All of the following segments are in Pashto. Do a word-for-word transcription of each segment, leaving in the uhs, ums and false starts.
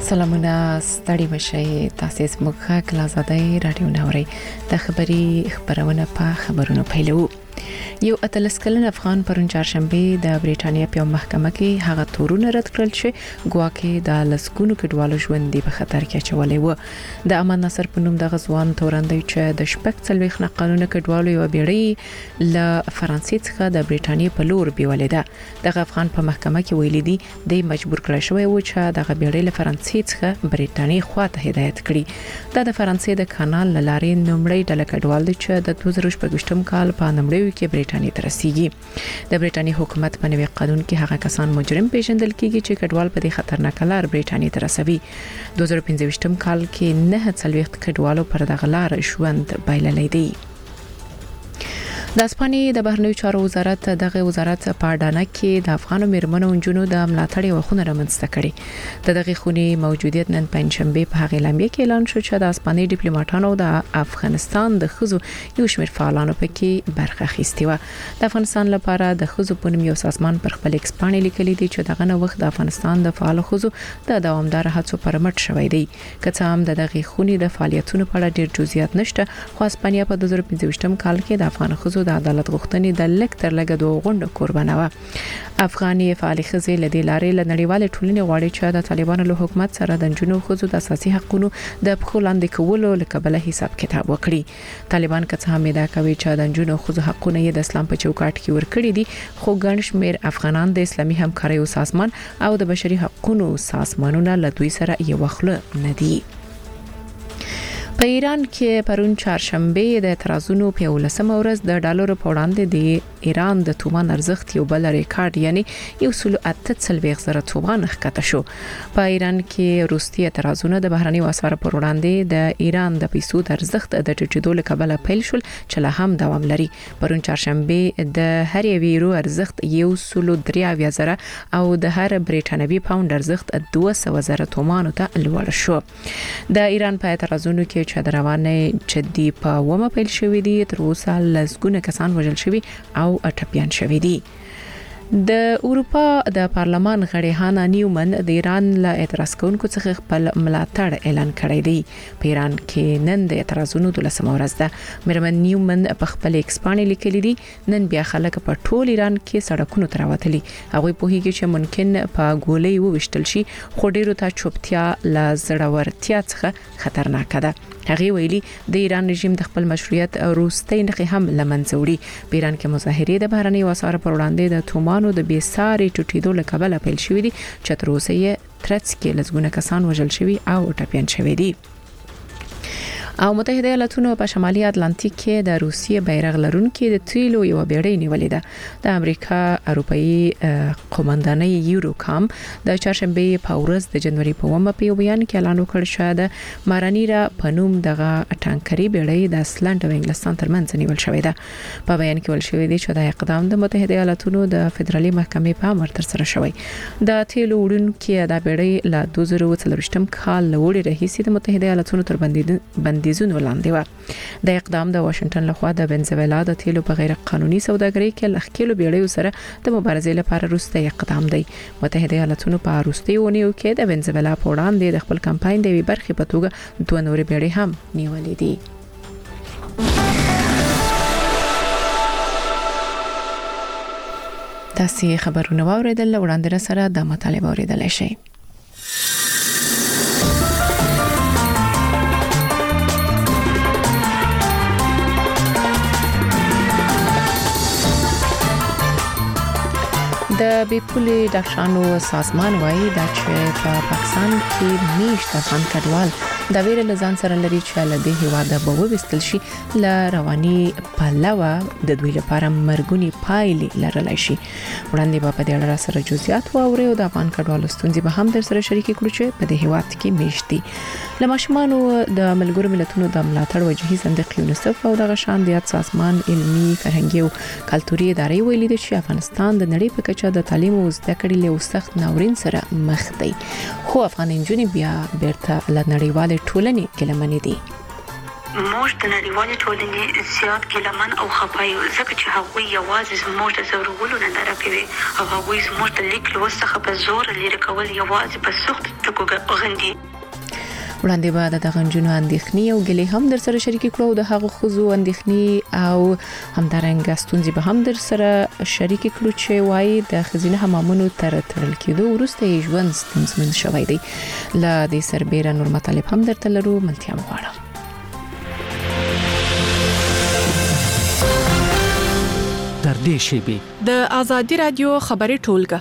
سلامونه ستړي مشي تاسو زموږ کلازادای رادیو نوري د خبري خبرونه په خبرونو پیلو. یو اتلس کلن افغان پرون چهارشنبه د بریټانیا په محکمه کې هغه تورونه رد کړل چې ګواکې د لسګونو کډوالو ژوند دی په خطر کې چولې و. د امان نصر په نوم د غزوان تورندوی چې د شپږ څلويخ نه قانون کډوالو یو بیړۍ ل فرانسې څخه د بریټانیا په لور بیولې ده. د افغان په محکمه کې ویلي دي د مجبور کړی شوی و چې د بیړۍ له فرانسې څخه بریټانیا خواته هدایت کړي. دا د فرانسې د کانال لارې نومړی ډله کډوال دي چې د دوه زره شپږم کال په نومړی کې بریټانیا ته رسیږي. د بریټانیا حکومت په نوي قانون کې هغه کسان مجرم پیژندل کیږي چې کډوال په دې خطرناک لار بریټانیا ته رسوي. دوه زره پنځه کال کې نه څلويخ کډوالو پر دغه لار ژوند بایللې دي. د اسپانیې د بهرنیو چارو وزارت دغه وزارت په اډانه کې د افغانو میرمنو انجونو د ملاتړ یو خونه رامنځته کړي. د دغه خونې موجودیت نن پنځشنبه په هغه اعلامیه کې اعلان شو چې د اسپانیې ډیپلوماټانو د افغانستان د خزو یو شمېر فعالانو پکې برخه اخیستې و. د افغانستان لپاره د خزو په نوم یو سازمان پر خپل ایکس باندې لیکلي دي چې دغه نو وخت د افغانستان د فعال خزو د دوامدار هڅو پر مټ شوی دی. کله هم د دغه خونې د فعالیتونو په اړه ډیر جزئیات نشته، خو اسپانیا په دوه زره پنځه کال کې د افغان خزو د عدالت غوښتنې د لک تر لګ دوه غونډه قربانه و. افغاني فعال خزې لدې لارې ل نړیوال ټولنې غواړي چې د طالبانو له حکومت سره د جنونو خزو د اساسي حقوقو د پخو لاندې کولو لکبله حساب کتاب وکړي. طالبان که څه هم دا کوي چې د جنونو خزو حقوقونه یې د اسلام په چوکاټ کې ورکړي دي، خو ګڼ شمېر افغانان د اسلامي همکارۍ سازمان او د بشري حقوقو سازمانونو له دوی سره یو وخله نه دي. په ایران کې پرون چهارشنبه د اعتراضونو په ولسمه ورځ د ډالر په وړاندې د ایران د تومان ارزښت یو بل ریکارډ یعنی یو سل اته څلويخ زره تومان ښکته شو. په ایران کې روسي اعتراضونه د بهرني اسعارو پر وړاندې د ایران د پیسو د ارزښت د ټیټېدو لکبله پیل شول چې لا هم دوام لري. پرون چهارشنبه د هر یو یورو ارزښت یو سل درې زره او د هر بریټانوي پاوند ارزښت دوه سوه زره تومان ته لوړ شو. د ایران په اعتراضونو کې چې د روانې چدي په ومه پیل شوې دي، تر اوسه لسګونه کسان وژل شوي او ټپيان شوي دي. د اروپا د پارلمان غړي هانا نیومن د ایران له اعتراض کوونکو څخه خپل ملاتړ اعلان کړی دی. په ایران کې نن د اعتراضونو د لسمه ورځ ده. مرمن نیومن په خپل ایکس باندې لیکلي دي نن بیا خلک په ټول ایران کې سړکونو ته راوتلي. هغه په هیڅ چې ممکن په ګولۍ ووشتل شي، خو ډیرو ته چوپتیا ل زړورتیا څخه خطرناک ده. هغه ویلي د ایران رژیم د خپل مشروعیت روستۍ نخي هم لمنځه وړي. په ایران کې مظاهرې د بهرني وسایلو پر وړاندې د تومانو د بیساري ټوټېدو لکبله پیل شوې دي چې تر اوسه یې ترڅ کې لږونه کسان وژل شوي او ټپيان شوي دي. او متحده ایالاتونو په شمالي اتلانتیک کې د روسیې بیرغ لرونکي د تیلو یو بیړۍ نیولې ده. د امریکا اروپאי قومندانۍ یوروکام د چهارشنبه په ورځ د جنوري په اوومه په بیان کې اعلان وکړ چې د مارانیرا په نوم دغه ټانکري بیړۍ د اسلند او انګلستان ترمنځ نیول شوې ده. په بیان کې ول شوې دي چې د اقدام د متحده ایالاتونو د فدرالي محکمې په امر تر سره شوی. د تیلو وړونکي د بیړۍ له دوه زره څلوېښتم کال لوړې راهیسې د متحده ایالاتونو تر بندیدو بندیزونه لاندې و. د اقدام د واشنگټن لخوا د بنزویلا د تیلو په غیر قانوني سوداګرۍ کې لخکېلو بیړیو سره د مبارزې لپاره وروستي اقدام دی. متحده ایالاتونو په وروستي ونیو کې د بنزویلا په وړاندې د خپل کمپاین د وی برخې په توګه دوه نورې بیړۍ هم نیولې دي. تاسو خبرونه واوریدل، وړاندې سره د مطالبه اوریدل شي. د بیپولي ډاکټرانو سازمان وایي دا چې په پاکستان کې میشت افغان کډوال د ویره لزان سره لري چې له دې هواده به وستل شي ل رواني پلوه د دوی لپاره مرګونی پایلې لرلای شي. وړاندې په دې اړه سره جزئیات واوري او د افغان کډوالو ستونزې به هم در سره شریک کړو چې په دې هواد کې میشت دي. لمشمانو د ملګرو ملتونو د ملاتړ وجهي صندوق یونیسف او د غشان د سازمان علمي فرهنګي او کلتوري ادارې ویلي دي چې افغانستان د نړۍ په کچه د تعلیم او زده کړې له سخت ناورین سره مخ دی، خو افغان نجونې بیا بیرته له نړیوال ټولنې ګلمنې دي. موږ د نړیوالې ټولنې زیات ګیلمن او خفه یو ځکه چې هغوی یوازې زموږ د ضرورولو ننداره کوي او هغوی زموږ د لیک لوست څخه په زور لرې کول یوازې په سخت ټکو غندي. وړاندې بعد د غنجونو اندېښنې او ګلې هم در سره شریک کړو د هغو خزو اندېښنې او همدارنګه ستونزې به هم در سره شریک کړو چې وايي د خزینه حمامونو تر تړل کېدو وروسته یې ژوند ستونزمن شوی دی. لا د سربېره نور مطالب هم درته لرو، ملتیا غواړم. تر دې شیبې د آزادی رادیو خبري ټولګه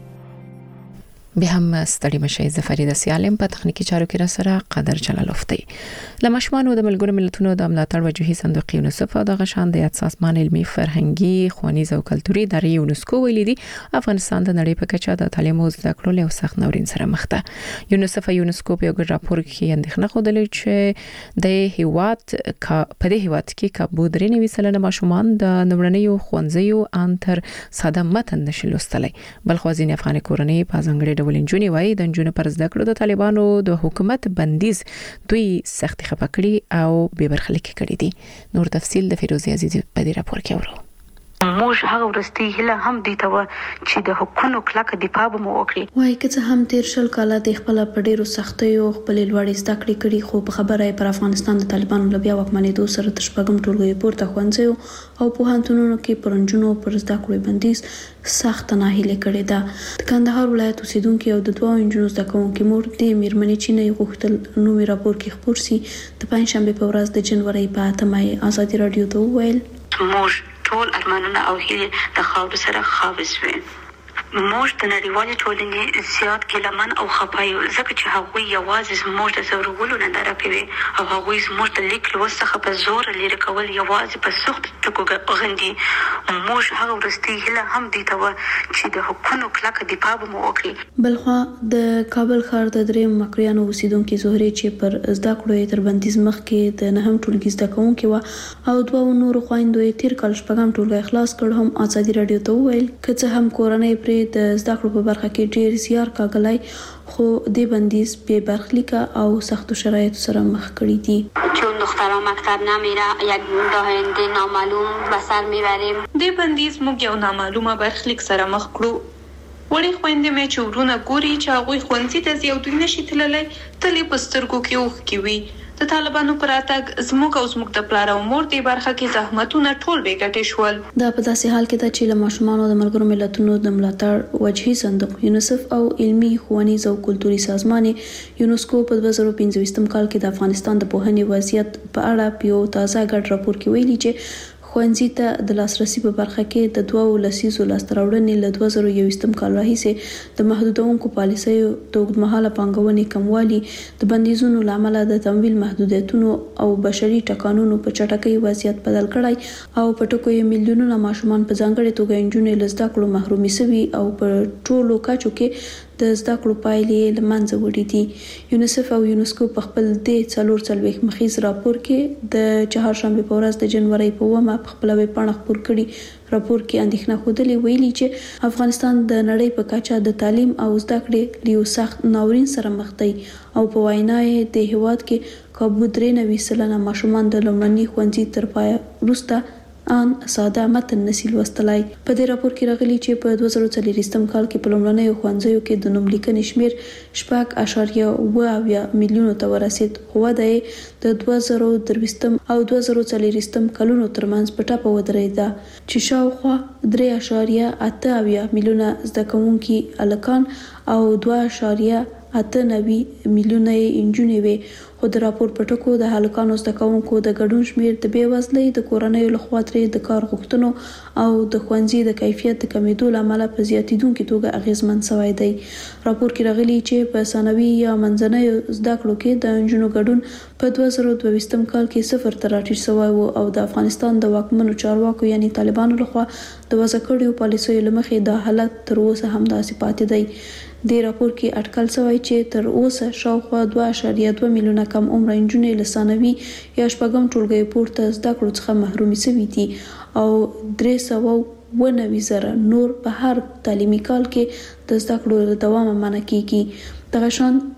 به هم ستړي مشي زفرید سیالم په تخنیکی چارو کې را سره قدر جلالوفتی لمشمانو د ملګرو ملتونو د ملاتړ وجهي صندوق یونیسف د غشان د اساسمان علمي فرهنګي خوانیز او کلتوري ادارې یونسکو ویلي دي افغانستان د نړۍ په کچه د تعلیم او زده کړو له سخت ناورین سره مخ ده. یونیسف یونسکو په یو راپور کې اندېښنه خوده چې د هیواد په دې هیواد کې کابو درې نوي سلنه ماشومان د نوړنیو خوانځيو انتر ساده متن نشي لوستلای، بل خو ځینې افغان کورنۍ په ځانګړي ولنجونی وای د جنونو پر زده کړو د طالبانو د حکومت بندیز دوی سخت خپکړي او به برخلیک کړي دي. نور تفصيل د فیروزی عزیزی په دې راپور کې اورو. موږ هغه ورستي هله هم دي ته چې د حکومت کلک دفاع به مو وکړي. وای که څه هم تیر شل کاله د خپل په ډیرو سختیو خپل لوړې زده کړې کړي، خو په خبره پر افغانستان د طالبانو لبیا واکمنېدو سره د شپږم ټولګي پورته خوانځيو او په هانتونونو کې پرنجونو پر زده کړو بندیز سخت ناهیله کړي ده. د کندهار ولایت اوسیدونکو او د دوه انجونو زده کوونکو مور د میرمنې چینه غوښتل نو راپور کې خبر سي د پنځشنبه په ورځ د جنوري په اتمه آزادي رادیو ته ویل موږ ټول ارمانونه او هیله د خاور سره خاوس وي. موږ د نړیوالې ټولنې زیات ګیلمن او خفه یو ځکه چې هغوی یوازې زموږ د ضرورولو ننداره کوي او هغوی زموږ د لیک لوست څخه په زور لرې کول یوازې په سخت ټکو غندي. موږ هغه ورستي هله هم دي ته چې د حکومت کلک دفاع به مو وکړي. بلخوا د کابل ښار د دریم مکریانو اوسیدونکو زهري چې پر زده کړو تر بندیز مخ کې د نهم ټولګي زده کوونکو او دوه نورو خويندو تیر کال شپږم ټولګي خلاص کړ هم آزادي رادیو ته ویل که څه هم کورنۍ پر د زده کړو په برخه کې ډیر زیار کاغلای خو د بندیز به برخلیک او سخت شرایط سره مخ کړی دي. چون دخترها مکتب نمیره یک آینده نامعلوم به سر میبریم. د بندیز موږ یو نامعلومه برخلیک سره مخ کړو. وړي خويندې مې چې ورونه ګوري چې هغه خوندې د زیو دوی نشي تللی تلې پسترګو کې اوخ کی وي. د طالبانو پر اتګ زموږ او زموږ د پلار او مور دی برخه کې زحمتونه ټول به ګټې شول. دا په داسې حال کې ده چې له ماشومانو د ملګرو ملتونو د ملاتړ وجهي صندوق یونیسف او علمي خوانیز او کلتوري سازمان یونسکو په دوه زره پنځه کال کې د افغانستان د پوهنې وضعیت په اړه په تازه غټ راپور کې ویلي چې خوانځي ته د لاسرسي په برخه کې د دوه لسیزو لاستراوړنې له دوه زره یو کال راهیسې د محدودونکو پالیسیو د اوږدمهاله پانګونې کموالی د بندیزونو لامل د تمویل محدودیتونو او بشري ټکانونو په چټکۍ وضعیت بدل کړای او په ټکو یې میلیونونه ماشومان په ځانګړي توګه انجونې له زده کړو محرومي شوي او په ټولو کچو کې د زده کړو پایلې لمنځه وړي دي. یونیسف او یونسکو په خپل د څلور څلويخ مخیز راپور کې د چهارشنبه په ورځ د جنوري په اومه په خپل ویب پاڼه خبر کړي راپور کې اندېښنه خوده ویلي چې افغانستان د نړۍ په کچه د تعلیم او زده کړې لیو سخت ناورین سره مخ دی او په وینا یې د هیواد کې کابو درې نوي سلنه ماشومان د لومړني ښوونځي تر پای وروسته ان ساده متن نسل وستلای. په دې راپور کې راغلي چې په دوه زره څلور کال کې په لومړنۍ خوانځيو کې د نوم لیکنې شمیر شپږ اعشاریه اوه اویا میلیونو ته ورسید، خو د د دوه زره درویشتم او دوه زره څلورویشتم کلونو ترمنځ په ټاپه ودرېده چې شاوخوا درې اعشاریه اته اویا میلیونه زده کوونکي الکان او دوه اعشاریه اته نوي میلیونه انجونې وي. خو د راپور په ټکو د هلکانو زده کوونکو د ګډون شمیر د بیوزلۍ د کورنۍ لخوا ترې د کار غوښتنو او د ښوونځي د کیفیت د کمیدو لامل په زیاتیدونکو توګه اغیزمن شوی دی. راپور کې راغلي چې په ثانوي یا منځنۍ زده کړو کې د انجونو ګډون په دوه زره دوه کال کې صفر ته راټیټ شوی و او د افغانستان د واکمنو چارواکو یعنی طالبانو لخوا د وضع کړیو پالیسیو لمخې دا حالت تر اوسه هم داسې پاتې دی. د راپور کې اټکل شوی چې تر اوسه شاوخوا دوه اعشاریه دوه میلیونه کم عمر انجونې له ثانوي یا شپږم ټولګي پورته زده کړو څخه محرومې شوي دي او درې سوه اوه نوي زره نور په هر تعلیمي کال کې د زده کړو له دوامه منع کیږي. دغه شان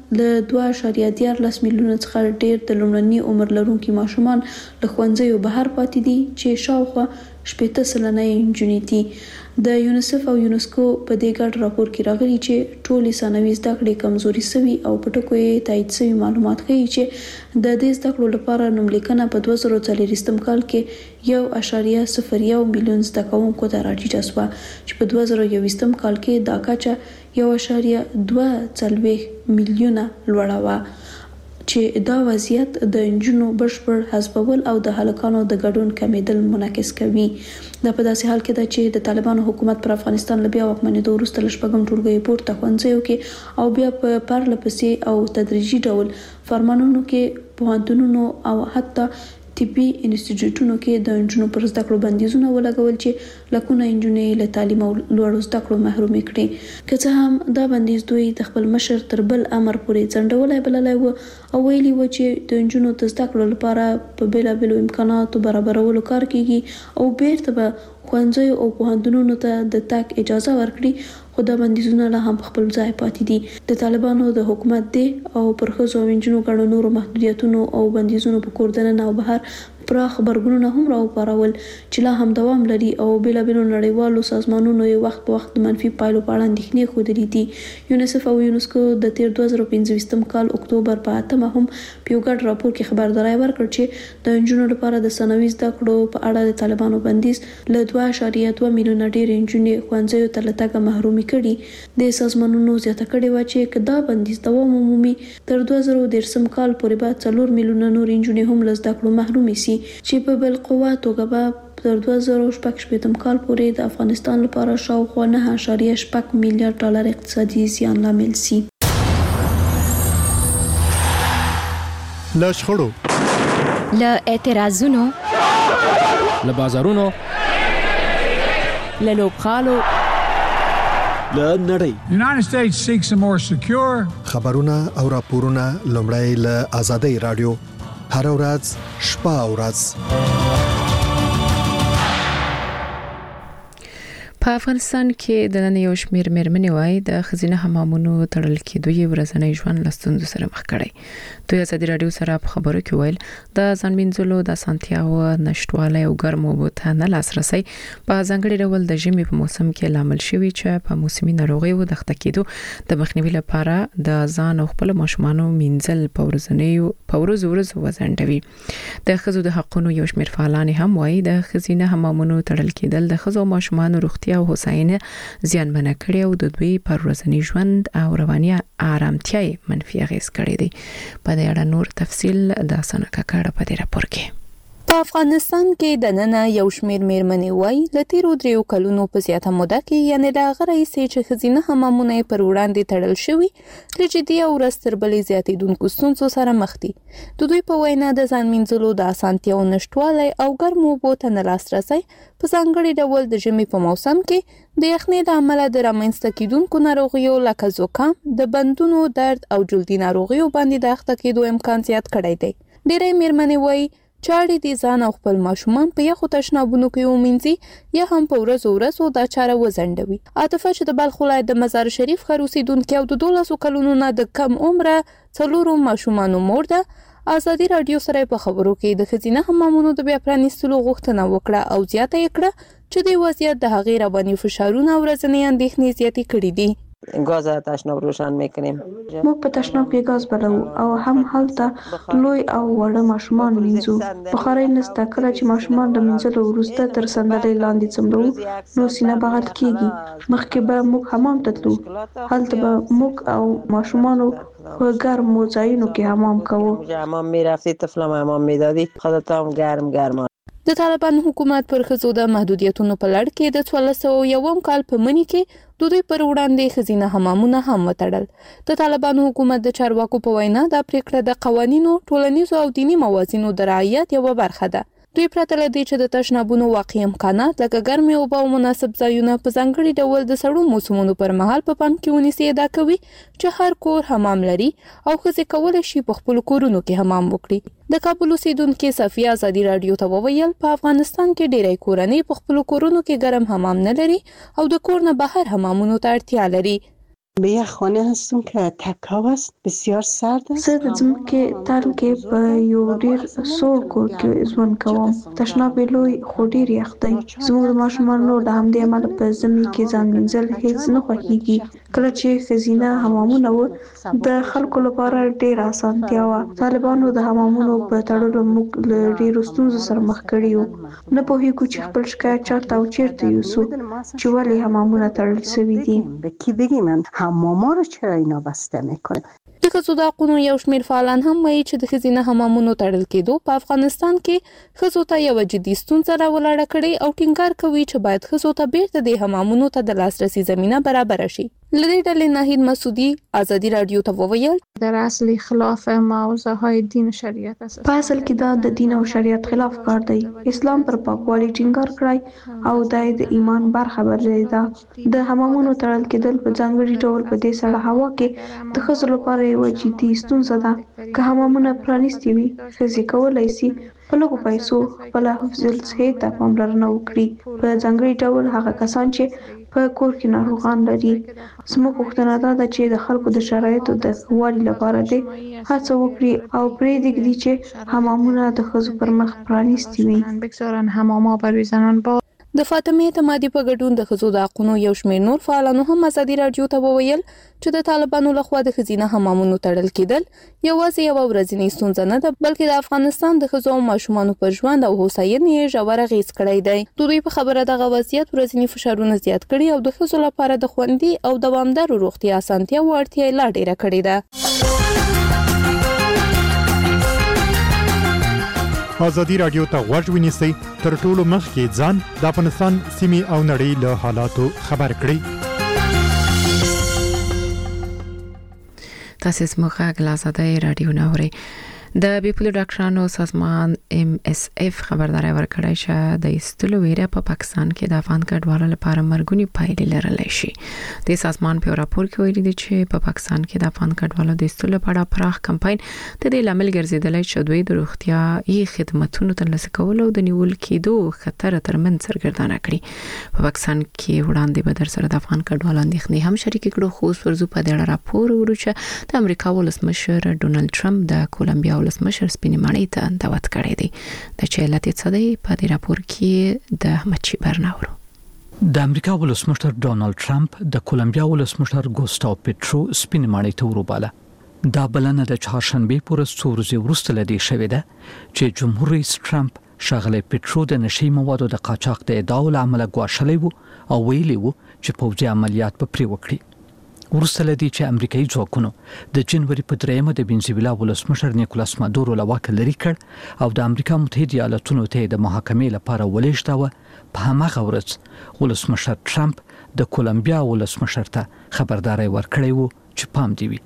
له دوه اعشاریه دیارلس میلیونه څخه ډیر د لومړني عمر لرونکو ماشومان له ښوونځیو بهر پاتې دي چې شاوخوا شپږ سلنه نجونې دي. د یونیسف او یونسکو په دې ګډ راپور کې راغلي چې ټولې ثانوي زده کړې کمزوري سوي او په ټکو یې تایید سوي معلومات ښیي چې د دې زده کړو لپاره نوملیکنه په دوه زره څلوېښتم کال کې یو اعشاریه صفر یو میلیون زده کوونکو ته راټیټه شوه چې په دوه زره یوویشتم کال کې دا کچه یو اعشاریه دوه څلوېښت میلیونه لوړه وه چې دا وضعیت د نجونو بشپړ حذفول او د هلکانو د ګډون کمیدل منعکس کوي. دا په داسې حال کې ده چې د طالبانو حکومت پر افغانستان له بیا واکمنېدو وروسته له شپږم ټولګي پورته ښوونځیو کې او بیا په پرله پسې او تدریجي ډول فرمانونو کې پوهنتونونو او حتی طبي انسټیټیوټونو کې د نجونو پر زده کړو بندیزونه ولګول چې لکونه نجونې له تعلیم او لوړو زده کړو محروم کړي. که څه هم دا بندیز دوی د خپل مشر تر بل امر پورې ځنډولای بللی و او ویلي و چې د نجونو د زده کړو لپاره په بیلابیلو امکاناتو برابرولو کار کیږي او بیرته به ښوونځیو او پوهنتونونو ته د تګ اجازه ورکړي، خو دا بندیزونه لا هم په خپل ځای پاتې دي. د طالبانو د حکومت دی او پر ښځو او نجونو ګڼو نورو محدودیتونو او بندیزونو په کور دننه او بهر پراخ خبرګونونه هم راوپارول چې لا هم دوام لري او بیلابیلو نړیوالو سازمانونو یې وخت په وخت د منفي پایلو په اړه اندېښنې ښودلې دي. یونیسف او یونسکو د تیر دوه زره پنځویشتم کال اکتوبر په اتمه هم په یو ګډ راپور کې خبرداری ورکړ چې د نجونو لپاره د ثانوي زده کړو په اړه د طالبانو بندیز له دوه اعشاریه دوه میلیونه ډېرې نجونې ښوونځیو ته له تګه محرومې کړي. د سازمانونو زیاته کړې وه چې که دا بندیز دوام ومومي تر دوه زره دېرشم کال پورې به څلور میلیونه نورې نجونې هم له زده کړو محرومې سي چې په بل قوه توګه به تر دوه زره شپږ شپېتم کال پورې د افغانستان لپاره شاوخوا نه اعشاریه شپږ میلیارډ ډالر اقتصادي زیان لامل سي. له شخړو، له اعتراضونو، له بازارونو، له لوبغالو، له نړۍ The United States seeks a more secure خبرونه او راپورونه لومړی له آزادۍ رادیو هر ورځ شپه او ورځ. په افغانستان کې د نن یو شمیر مېرمنې وایي د ښځینه حمامونو تړل کېدو یې ورځنی ژوند له ستونزو سره مخ کړی. دوی ازادي راډیو سره په خبرو کې ویل د ځان مینځلو د اسانتیاوو نشټوالی او ګرمو اوبو ته نه لاسرسی په ځانګړي ډول د ژمي په موسم کې لامل شوي چې په موسمي ناروغیو د اخته کېدو د مخنیوي لپاره د ځان او خپل ماشومانو مینځل په ورځنیو په ورځو ورځو وځنډوي. د ښځو د حقوقو یو شمیر فعالان هم وایي د ښځینه حمامونو تړل کېدل د ښځو او ماشومانو روغتیا او هوساینه زیانمن کړي او د دوی پر ورځنی ژوند او رواني آرامتیا منفي اغیز کړي دي. په دې اړه نور تفصیل د سنه کاکړه په دې راپور کې. په افغانستان کې د نن یو شمیر مېرمنې وایي ل تیرو دریو کلونو په زیاته موده کې یعنی د غړې سي چې خزینه حمامونه پر وړاندې تړل شوی د جدي او رستربلې زیاتېدونکو ستونزو سره مخ دي. د دوی په وینا د ځان مینځلو د اسانتیاو نشټوالی او ګرمو اوبو ته نه لاسرسی په ځانګړي ډول د ژمي په موسم کې د یخنۍ له امله د رامنځته کېدونکو ناروغیو لکه زکام، د بندونو درد او جلدي ناروغیو باندې د اخته کېدو امکان زیات کړی دی. ډېرې مېرمنې وایي چاړې دي ځان او خپل ماشومان په یخو تشنابونو کې ومینځي یا هم په ورځو ورځو دا چاره وځنډوي. عاطفه چې د بلخ ولایت د مزار شریف ښار اوسېدونکې او د دولسو کلونو نه د کم عمره څلورو ماشومانو مور ده، ازادي راډیو سره په خبرو کې د ښځینه حمامونو د بیا پرانیستلو غوښتنه وکړه او زیاته یې کړه چې د وضعیت د هغې رواني فشارونه او ورځنۍ اندېښنې زیاتې کړي دي. گاز تشناب روشن میکنیم. موږ په تشناب کې غاز بلو او هم هلته لوی او وړه ماشومان وینځو. بخارۍ نسته، کله چې ماشومان د مینځلو وروسته تر صندلۍ لاندې څملو نو سینه بغل کیږي. مخکې به موږ حمام ته تلو، هلته به موږ او ماشومانو په ګرمو ځایونو کې حمام کوو. حمام میرفتی طفلم حمام میدادی خودت هم گرم گرم. د طالبان حکومت پر ښځو د محدودیتونو په لړ کې د څوارلس سوه یوم کال په مني کې د دوی پر وړاندې ښځینه حمامونه هم وتړل. د طالبانو حکومت د چارواکو په وینا دا پریکړه د قوانینو، ټولنیزو او دینی موازینو د رعایت یوه برخه ده. دوی پرته له دې چې د تشنابونو واقعي امکانات لکه ګرمې اوبه او مناسب ځایونه په ځانګړي ډول د سړو موسمونو پر مهال په پام کې ونیسي ادعا کوي چې هر کور حمام لري او ښځې کولی شي په خپلو کورونو کې حمام وکړي. د کابل اوسېدونکې صفیه ازادي راډیو ته وویل په افغانستان کې ډېری کورنۍ په خپلو کورونو کې ګرم حمام نه لري او د کور نه بهر حمامونو ته اړتیا لري. به یک خانه هستم که تکاو است، بسیار سرد است. زه د ځمکې تل کې په یو ډیر سوړ کور کې ژوند کوم. تشناب لوی خو ډیر یخ دی. زموږ د ماشومانو د همدې امله په ژمي کې ځان مینځل هیڅ نه خوښیږي. کله چې ښځینه حمامونه و د خلکو لپاره ډیر اسانتیا وه. طالبانو د حمامونو په تړلو موږ له ډیرو ستونزو سره مخ کړي یو. نه پوهیږو چې خپل شکایت چاته او چیرته یوسو چې ولې حمامونه تړل شوي دي. به کی بگیم حماما رو چرا اینا بسته میکنه؟ د ښځو د حقونو یو شمېر فعالان هم وایي چې د ښځینه حمامونو تړل کېدو په افغانستان کې ښځو ته یوه جدي ستونزه راولاړه کړې او ټینګار کوي چې باید ښځو ته بیرته د حمامونو ته د لاسرسي زمینه برابره شي. له دې ډلې ناهید مسعودي ازادي رادیو ته وویل در اصل خلاف موضوع های دین و شریعت است. په اصل کې دا د دین او شریعت خلاف کار دی. اسلام پر پاکوالي ټینګار کړی او دا د ایمان برخه ګرځي. د حمامونو تړل کېدل په ځانګړي ډول په دې سړه هوا کې د ښځو لپاره یوه جدي ستونزه ده. که حمامونه پرانیستي وي، ښځې کولی شي په لږو پیسو خپله حفظ الصحې ته پاملرنه وکړي. په ځانګړي ډول هغه کسان چې په کور کې ناروغان لري. زموږ غوښتنه دا ده چې د خلکو د شرایطو د ښه والي لپاره دې هڅه وکړي او پرېږدي چې حمامونه د ښځو پر مخ پرانیستي وي. بگذارن حمام‌ها برای زنان با د فاطمه اعتمادي په ګډون د ښځو د حقونو یو شمېر نور فعالانو هم ازادي رادیو ته وویل چې د طالبانو لخوا د ښځینه حمامونو تړل کېدل یوازې یوه ورځنۍ ستونزه نه ده، بلکې د افغانستان د ښځو او ماشومانو پر ژوند او هوساینې یې ژور اغېز کړی دی. د دوی په خبره دغه وضعیت ورځني فشارونه زیات کړي او د ښځو لپاره د خوندي او دوامدارو روغتیا اسانتیاوو اړتیا یې لا ډېره کړې ده. ازادي رادیو ته غوږ ونیسئ، تر ټولو مخکې ځان د افغانستان سیمې او نړۍ له حالاتو خبر کړئ. تاسو زموږ غږ له ازادي رادیو نه اورئ. د بیپولو ډاکټرانو سازمان ام اس اف خبرداري ورکړی چې د ایستلو ویره په پاکستان کې د افغان کډوالو لپاره مرګونی پایلې لرلی شي. د سازمان په راپور کې ویلي دی چې په پاکستان کې د افغان کډوالو د ایستلو په اړه پراخ کمپاین د دې لامل ګرځیدلی چې دوی د روغتیايي خدماتو ترلاسه کول او د نیول کېدو خطر ترمن سرګردانه کړي. په پاکستان کې وړاندې به در سره د افغان کډوالو اندېښنې هم شریک کړو، خو اوس ورځو په دې اړه راپور ورو چې د امریکا ولسمشر ډونالد ټرمپ د کولمبیا ولسمشر سپینې ماڼۍ ته دعوت کړی دی. د چې علت څه دی په دې راپور کې د احمد شیبر ناورو. د امریکا ولسمشر ډونالد ټرمپ د کولمبیا ولسمشر ګوستاو پیټرو سپینې ماڼۍ ته وروباله. دا بلنه د چهارشنبې پر څو ورځې وروسته لدی شوې ده چې جمهور رئیس ټرمپ ښاغلی پیټرو د نشي موادو د قاچاق د ادعاو له امله ګواښلی و او ویلي و چې پوځي عملیات به پرې وکړي. ورسته لدی چې امریکایي ځواکونو د جنوري په دریمه د وینزویلا ولسمشر نیکولاس مادورو له واکه لرې کړ او د امریکا متحده ایالاتونو ته د محاکمې لپاره ولېږداوه. په هماغه ورځ ولسمشر ټرمپ د کولمبیا ولسمشر ته خبرداری ورکړی و چې پام دی وي.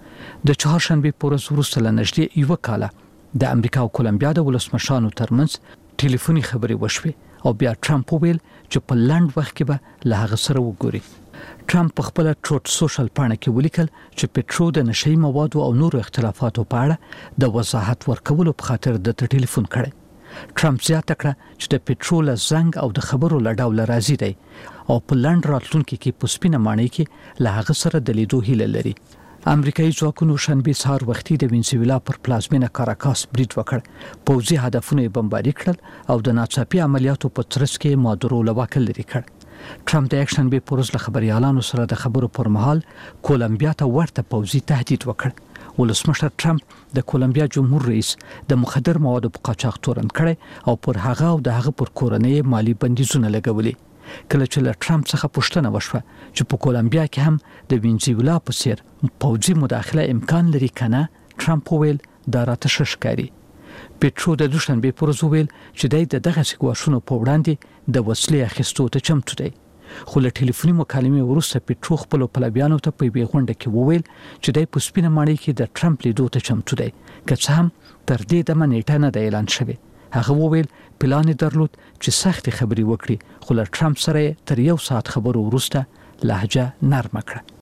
د چهارشنبې په ورځ وروسته له نږدې یوه کاله د امریکا او کولمبیا د ولسمشرانو ترمنځ ټلیفوني خبرې وشوې او بیا ټرمپ وویل چې په لنډ وخت کې به له هغه سره وګوري. ټرمپ په خپل ټروټ سوشل پاڼه کې ولیکل چې پیټرو د نشي موادو او نورو اختلافاتو په اړه د وضاحت ورکولو په خاطر د ټلیفون کړی. ټرمپ زیاته کړه چې د پیټرو له زنګ او د خبرو له ډول راضي دی او په لنډ راتلونکي کې په سپینه ماڼۍ کې له هغه سره د لیدو هیله لري. امریکایي ځواکونو شنبه سهار وختي د وینزویلا پر پلازمینه کاراکاس برید وکړ. پوځي هدفونه یې بمباري کړل او د ناڅاپي عملیاتو په ترڅ کې مادورو له واکه لرې کړ. ټرمپ د اکشن به پروز له خبريالانو سره د خبرو پر مهال کولمبیا ته ورته پوځي تهدید وکړ. ولسمشر ټرمپ د کولمبیا جمهور رئیس د مخدر موادو په قاچاق تورن کړي او پر هغه او د هغه پر کورنۍ مالی بندیزونه لګولي. کله چې له ټرمپ څخه پوښتنه وشوه چې په کولمبیا کې هم د وینزویلا په څیر پوځي مداخله امکان لري کنه، ټرمپ وویل دا راته ششکاري. پیټرو د دوشنبه پر ورځ ویل چې د دغه سګواشونو په وړاندې د وسلې اخیستو ته چمتو دی. خو له ټلیفوني مکالمې وروسته پیټرو خپل پلویانو ته په یوه غونډه کې وویل چې د په سپینه ماڼۍ کې د ټرمپ لیدو ته چمتو دی، که څه هم تر دې دمه نیټه نه ده اعلان شوې. هغه وویل پلان درلود چې سختې خبرې وکړي، خو له ټرمپ سره تر یو ساعت خبرو وروسته لهجه نرمه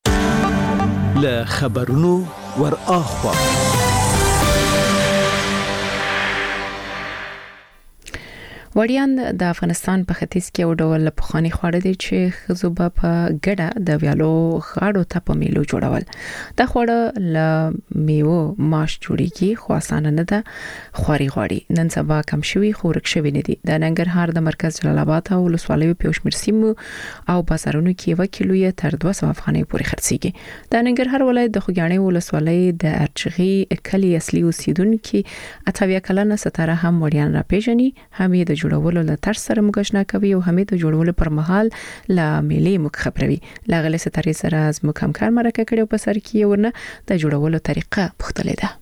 کړه. له خبرونو ور اخوا وړیان د افغانستان په ختیځ کې یو ډول پخوانی خواړه دي چې خزوبه په ګډه د ویالو غاړو ته په میلو جوړول. دا خواړه ل میوه ماش جوړیږي خو اسانه نه ده خوري غوړي نن سبا کم شوی خو ورک شوی نه دي. د ننګرهار د مرکز جلال آباد او ولسوالیو په شمیر سیمو او بازارونو کې یو کیلو یې تر دوه سوه افغانۍ پورې خرڅيږي. د ننګرهار ولایت د خوګاڼي ولسوالۍ د ارچغي کلی اصلي اوسیدونکو اتاویا کلنه ستاره هم وړیان را پیژني، هم د جوړولو له تر سره مګشنا کوي او هم د جوړولو پر مهال لا ملي مخ خبروي. لاغله ستاره سره از مکمکار مرکه کړو په سر کې ورنه د جوړولو طریقه پختلې ده.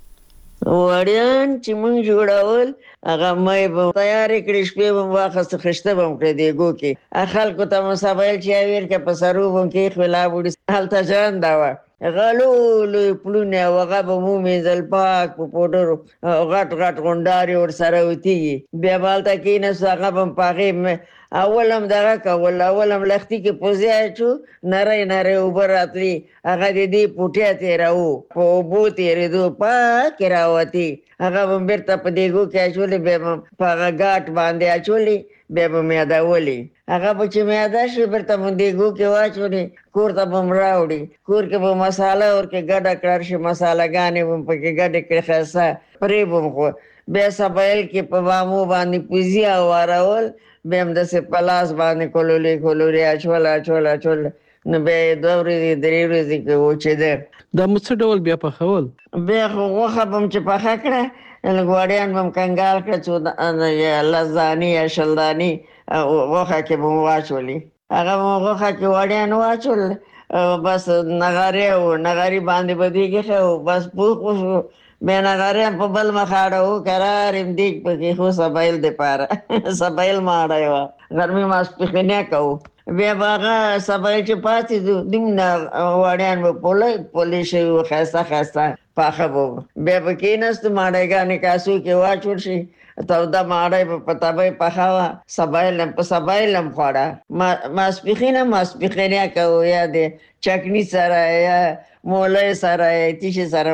وړیان چې مونږ جوړول هغه مې به تیار کړی شپې به واخست خشته به کړې دیګو کې خلکو ته مسابل چې ویر کې په سرو بم کې خلا وړي حالت ځان دا غلو لوی پلونه وغه به مو میزل پاک په پودر غټ غټ غونډاري ور سره وتی بیا بالته کې نه ساغه بم پاغه اولم دغه کول اولم لختي کې پوزیا چو نری نری وبراتلی هغه دې پټه تیراو په بوتي ردو پاک راوتی هغه بم بیرته په دیګو کې چولې به په غاټ باندې اچولې به به مې دا ولي هغه په چې مې دا شو بیرته مونږ دیګو کې واچولې کور ته بم راوړي کور کې به مصالحه ورکه ګډه کړ شي مصالحګانې بم په کې ګډه کړ خاصه پرې بم خو به سبایل کې په وامو باندې پوزیا وراول به هم د سه پلاس باندې کولولې کولوري اچول اچول اچول نو به دوه ورځې درې ورځې کې و چې ده د مڅ ډول بیا په خول بیا خو غوخه بم چې په خکړه لګوړیان بم کنګال کړ چې لزانی یا شلدانی غوخه کې بم واچولې هغه غوخه کې وړیان واچول بس نغاره او نغاری باندې بدیږي خو بس پوخ به نغاره په بل مخاړو قرار ام دیک په خو سبایل د پاره سبایل ماړایو ګرمي ماس په نه کو بیا باغه سبایل چې پاتې دیم نه وړیان په پوله پولیس یو خاصه خاصه پاخه بو بیا بکینست ماړایګانې کاسو کې واچول شي ته دا ماړای په پتاوي پخاوه سبایل په سبایل هم خوړه ما سپخینه ما سپخینه کو یا د چکنی سره یا مولای سره تیش سره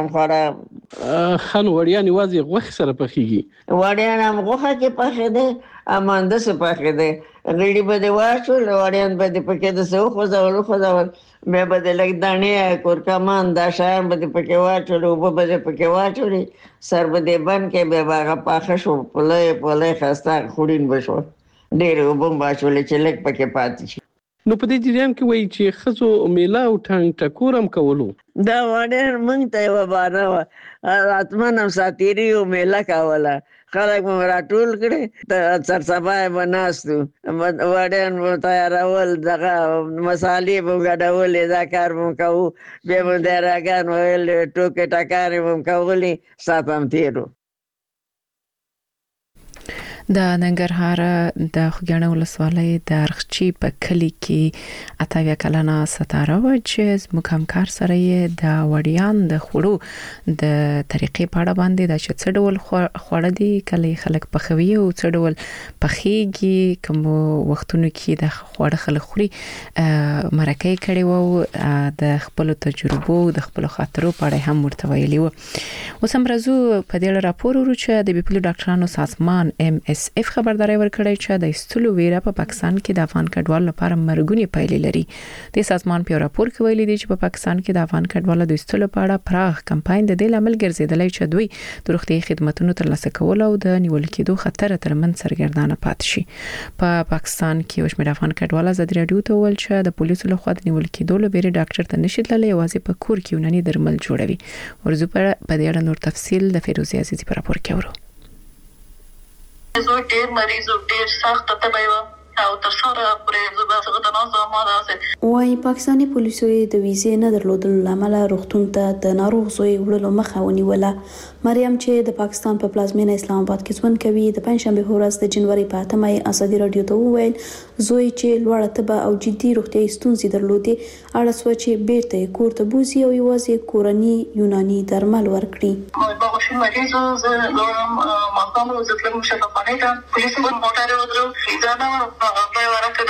خوړه خان وړیان وازي غوخ سره پخېږي وړیان هم غوخه کې پخې ده امانده سره پخې ده غړي به دی واچول وړیان به دی پکې د سو خو ځول خو ځول مې به د لګ دانې کور کمان دا شان به دی پکې واچول او به دی پکې واچول سر به دی بن کې به باغه پاخه شو پلې پلې خسته خورین بشو ډېر وبم واچول چې لګ پکې پاتې شي. نو په دې جریان کې وایي چې خزو میلا او ټنګ ټکورم کولو دا وړر مونږ ته و بانه اتمنم ساتيري او میلا کوله خلک مې راټول کړي ته سر سبا بناستو وړر مو تیارول دغه مصالې مو غډول دا کار مو کوو به مو دراګان ویل ټوکې ټکارې مو کولې ساتم تیرو. د ننګرهار د خوګاڼي ولسوالۍ د ارخچی په کلی کې اتاویا کلنه ستاره و چې زموږ همکار سره یې د وړیان د خوړو د طریقې په اړه باندې د چې څه ډول خوړه دي کله خلک پخوي او څه ډول پخېږي کوم وختونو کې د خوړه خلک خوري مرکه کړي وو د خپل تجربو د خپل خاطرو په اړه هم ورته ویلي وو. اوس هم راځو په دې راپور ورو چې د بیپلو ډاکټرانو سازمان ام اس اف خبرداري ورکړی چې د استلو ویره په پاکستان کې د افغان کډوالو لپاره مرګونی پایلې لري. د سازمان په راپور کې ویلي دی چې په پاکستان کې د افغان کډوالو د استلو په اړه پراخ کمپاین د دې لامل ګرځیدلی چې دوی د روغتي خدماتو ترلاسه کول او د نیول کېدو خطر ترمن سرګردانه پات شي. په پا پاکستان کې وشمیر افغان کډوالو ازادي رادیو ته ول چې د پولیسو لخوا د نیول کېدو لپاره ډاکټر ته نشي تللی یوازې په کور کې یوناني درمل جوړوي. ورزو په دې اړه نور تفصیل د فیروزي عزیزي په راپور کې ورو. زه ډېر مریض او ډېر سخت تبه یم او تر څوره پرې زه به څنګه تناسب ما ده وايي پاکستاني پولیسو د ویزې نه درلودلو لامل روغتون ته د ناروغ زوی وړلو مخه ونیوله. مریم چې د پاکستان په پلازمینه اسلام آباد کې ژوند کوي د پنځشنبه ورځ د جنوري په اتمه ازادي رادیو ته وویل زوی چې لوړه تبه او جدي روغتي ستونزې درلودې اړه سو چې بیرته کور ته بوزي او یوازې کورني یوناني درمل ورکړي. ما غوښتل مریض زه لوم ما کوم زه تلم شفاخانه ته پولیسو په موټر ودرو ځانه په ورکه د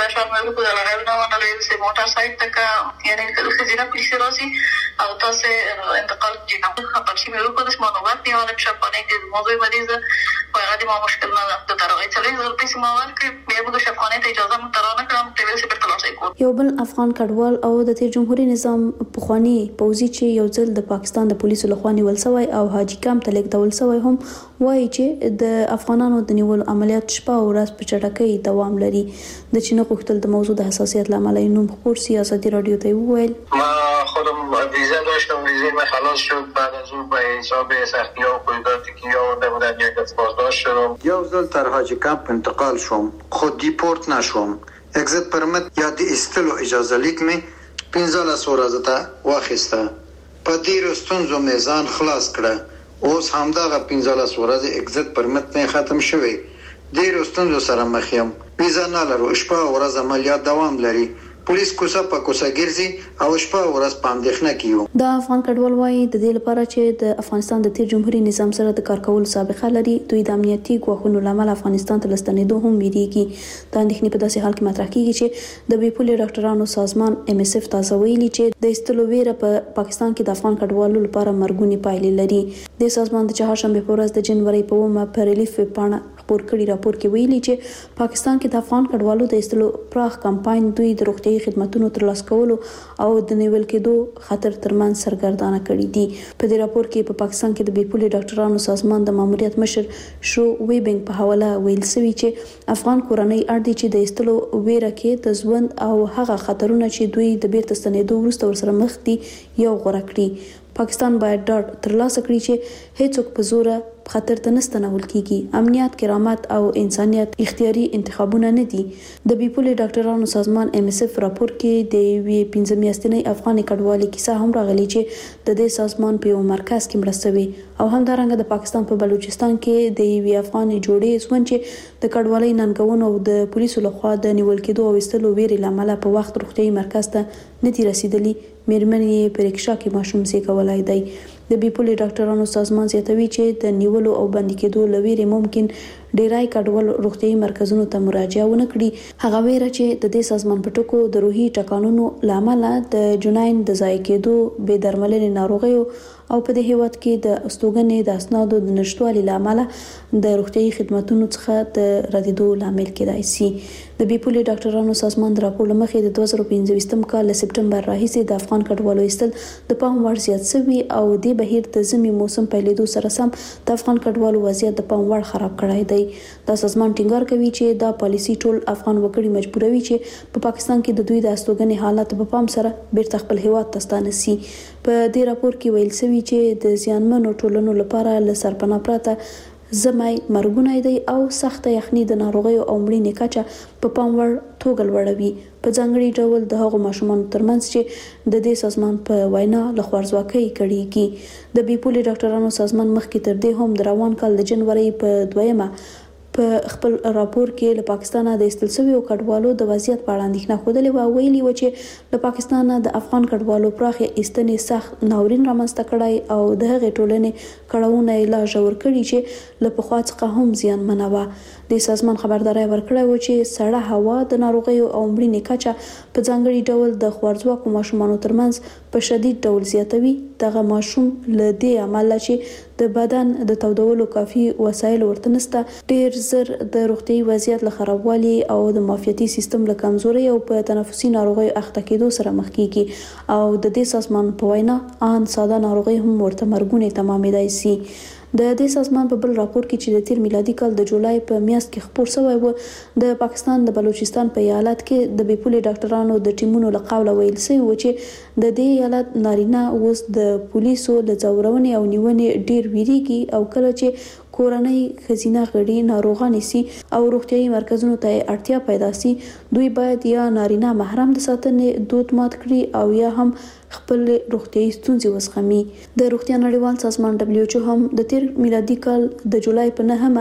شاید مې په دغه غوښنه ونه لري چې موټر سایکل تک یعنی خزینه پولیس راځي او تاسو انتقال جناب خبر شي مې وکړ چې معلومات دی او شپانه کې موضوع مریض په هغه ما مشکل نه د ترغې چلې زر پیسې ما ورکړې بیا موږ شپانه ته اجازه مترانه کړم ټیبل سي پر تلاشي کو یو بل افغان کډوال او د تیر جمهوریت نظام پخوانی پوځي چې یو ځل د پاکستان د پولیسو لخوا نیول شوی او حاجی کام ته لیږدول شوی هم وایي چې د افغانانو د نیول عملیات شپه او ورځ په چټکۍ دوام لري. د چین غوښتل د موضوع د حساسیت لامل نوم خبر سیاسي رادیو ته وویل ما خودم ویزا داشتم ویزا من خلاص شد بعد از اون به حساب سختی ها و قیوداتی که آورده بودن یک دفعه بازداشت شدم یو ځل تر حاجی کامپ انتقال شوم خو دیپورت نشوم اگزیت پرمت یا د استلو اجازه لیک می پنځلس ورځې ته واخیسته په ډیرو ستونزو مې ځان خلاص کړه اوس همدغه پنځلس ورځې اگزیت پرمت مې ختم شوی ډیرو ستونزو سره مخ یم ویزا نه لرو شپه او ورځ عملیات دوام لري پولیس کوڅه په کوڅه ګرځي او شپه او ورځ په اندېښنه کې یو. د افغان کډوال وایي د دې لپاره چې د افغانستان د تیر جمهوریت نظام سره د کار کولو سابقه لري دوی د امنیتي ګواښونو لامل افغانستان ته لستنېدو هم ویریږي. د اندېښنې په داسې حال کې مطرح کیږي چې د بیپولي ډاکټرانو سازمان ایم اس اف تاسو ویلي چې د استلو ویره په پاکستان کې د افغان کډوالو لپاره مرګونی پایلې لري. د سازمان د چهارشنبه په ورځ د جنوري په اومه په ریلیف پاڼه خبر کړي راپور کې ویلي چې پاکستان کې د افغان کډوالو د استلو پراخ کمپاین دوی د روغتي خدماتو ترلاسه کولو او د نیول کېدو خطر ترمن سرګردانه کړي دي. په دې راپور کې په پاکستان کې د بیپولي ډاکټرانو سازمان د ماموریت مشر شو ویبنګ په حواله ویل شوی چې افغان کورنۍ اړ دي چې د استلو ویره کې د ژوند او هغه خطرونه چې دوی د بیرته ستنېدو وروسته ورسره مخ دي یو غوړه کړي. پاکستان باید ډاډ ترلاسه کړي چې هیڅوک په زوره خطر ته نستنول کیږي. امنیت، کرامت او انسانيت اختیاري انتخابونه نه دي. د بیپولي ډاکټرانو سازمان ایم اس اف راپور کې د وی پنځه میاشتنۍ افغاني کډوالۍ کیسه هم راغلي چې د دې سازمان په یو مرکز کې مړ شوی او همدارنګه د پاکستان په بلوچستان کې د وی افغاني جوړې ژوند چې د کډوالۍ ننګونو او د پولیسو لخوا د نیول کېدو او استلو ویري لامل په وخت روغتي مرکز ته نه دي رسیدلي مېرمنې په رکشا کې ماشوم سي کولای دی. د بیپولي ډاکټرانو سازمان زیاتوي چې د نیولو او بندي کېدو لویري ممکن ډیرای کډوال روغتي مرکزونو ته مراجعه ونه کړي. هغه ویره چې د دې سازمان په ټکو د روحي ټکانونو لامل د جناین د ځای کېدو بې درملنې ناروغیو او په دې هیواد کې د استوګنې د اسنادو د نشټوالي لامل د روغتي خدماتو څخه د ردیدو لامل کېدای شي. د بیپولي ډاکټرانو سازمان د راپور لمخې د دوه زره پنځه کال له سپټمبر راهیسې د افغان کډوالو ایستل د پام وړ زیات شوي او د بهیر د ژمي موسم پیلېدو سره سم د افغان کډوالو وضعیت د پام وړ خراب کړی دی. دا سازمان ټینګار کوي چې دا پالیسي ټول افغان وګړي مجبوروي چې په پاکستان کې د دوی د استوګنې حالت په پام سره بیرته خپل هیواد ته ستانه شي. په دې راپور کې ویل شوی چې د زیانمنو ټولنو لپاره له سرپناه پرته زمای مرګونی دی او سخت یخني د ناروغیو او مړینې کچه په پام وړ توګه لوړوي. په ځانګړي ډول د هغو ماشومانو ترمنځ چې د دې سازمان په وینا له خوارځواکۍ کړيږي. د بیپولي ډاکټرانو سازمان مخکې تر دې هم د روان کال د جنوري په دویمه په خپل راپور کې له پاکستانه د استل شویو کډوالو د وضعیت په اړه اندېښنه خوده و ویلي و چې له پاکستانه د افغان کډوالو پراخه ایستنې سخت ناورین رامنځته کړای او د هغې ټولنې کړهونه لا ژور کړي چې له پخوا څخه هم زیانمنه وه. د سازمان خبرداري ورکړه و چې سړه هوا د ناروغیو او مړینې کچه په ځانګړي ډول د خوارځواکو ماشومانو ترمنځ په شدید ډول زیاتوي. دغه ماشوم له دې عمله چې د بدن د تودولو کافي وسایل ورته نشته ډیر زر د روغتي وضعیت له خرابوالي او د معافیتي سیستم له کمزوري او په تنفسي ناروغیو اخته کېدو سره مخ کیږي او د دې سازمان په وینا ان ساده ناروغي هم ورته مرګونه تمامېدای شي. د دې سازمان په بل راپور کې چې د تیر میلادي کال د جولای په میاشت کې خبر شوی و د پاکستان د بلوچستان په ایالت کې د بیپولي ډاکټرانو د ټیمونو له قوله ویل شوی و چې د دې ایالت نارینه اوس د پولیسو له ځورونې او نیونې ډیر ویریږي او کله چې کورنۍ خزینه غړي ناروغان سي او روغتيایي مرکزونو ته اړتیا پیدا سي دوی باید یا نارینه محرم د ساتنې دود مات کړي او یا هم خپل روغتيایي ستونزې وسخمي. د روغتیا نړیوال سازمان دبليو ایچ او هم د تیر میلادي کال د جولای په نهمه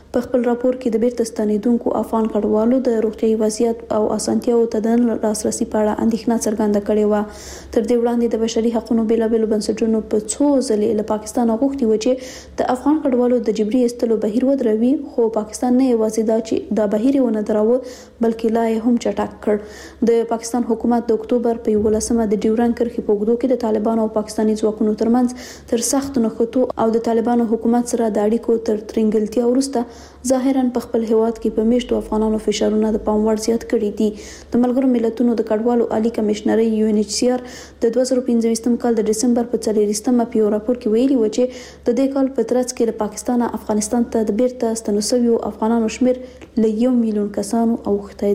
په خپل راپور کې د بیرته ستنیدونکو افغان کډوالو د روغتیايي وضعیت او اسانتیاو ته د لاسرسي په اړه اندېښنه څرګنده کړې و. تر دې وړاندې د بشري حقوقو بیلابېلو بنسټونو په څو ځلې له پاکستان غوښتي و چې د افغان کډوالو د جبري ایستلو بهیر ودروي، خو پاکستان نه یوازې دا چې دا بهیر ونه دراوه بلکې لا یې هم چټک کړ. د پاکستان حکومت د اکتوبر په یولسمه د ډیورند کرښې په اوږدو کې د طالبانو او پاکستاني ځواکونو ترمنځ تر سخت نښتو او د طالبانو حکومت سره د اړیکو تر ترنګلتیا وروسته ظاهرا په خپل هیواد کې په میشتو افغانانو فشارونه د پام وړ زیات کړي دي. د ملګرو ملتونو د کډوالو عالی کمشنري یو ان ایچ سی آر د دوه زره پنځه کال د دسمبر په څلوېښتمه په یو راپور کې ویلي و چې د دې کال په ترڅ کې له پاکستان افغانستان ته د بیرته ستنو شویو افغانانو شمېر له یو میلیون کسانو اوښتی